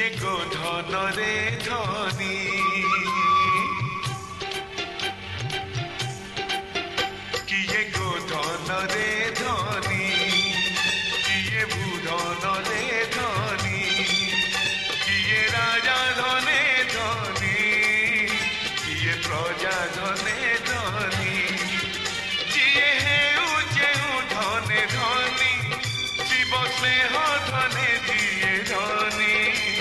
गोधन रे धनी किए गोधन रे धनी किए बुधन रे धनी किए राजा धने धनी किए प्रजा धने धनी जिए हेउ जेउ धने धनी शिव स्नेह धने दिए धनी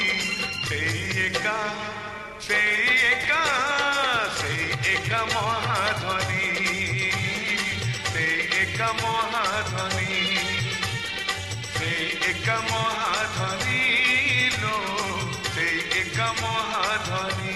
সেই একা মহাধনী সেই একা মহাধনী সেই একা মহাধনী লো সেই একা মহাধনী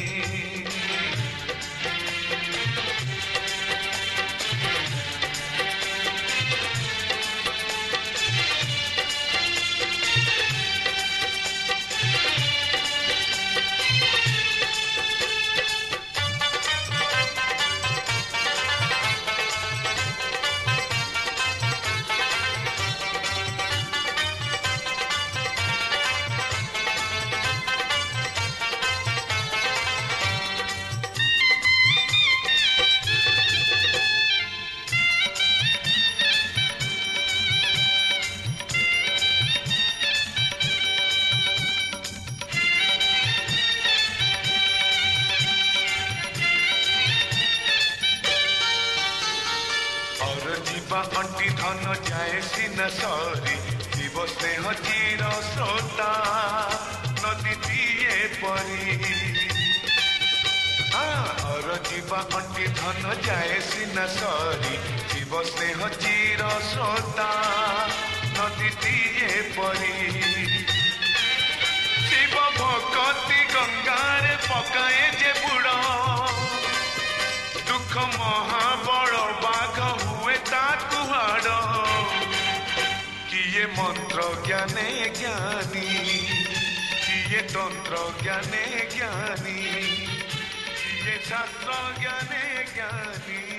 अंटी धन जाए सीना सरी शिव स्नेह चिर श्रोता नदी दिए परी जीवा अंटी धन जाए सीना सरी शिव स्नेह चिर श्रोता नदी दिए परी शिव भक्ति गंगारे पकाए जे बुड़ दुख महाबड़ बाघ हुए ता कुहाड़ किए मंत्र ज्ञाने ज्ञानी किए तंत्र ज्ञाने ज्ञानी किए शास्त्र ज्ञाने ज्ञानी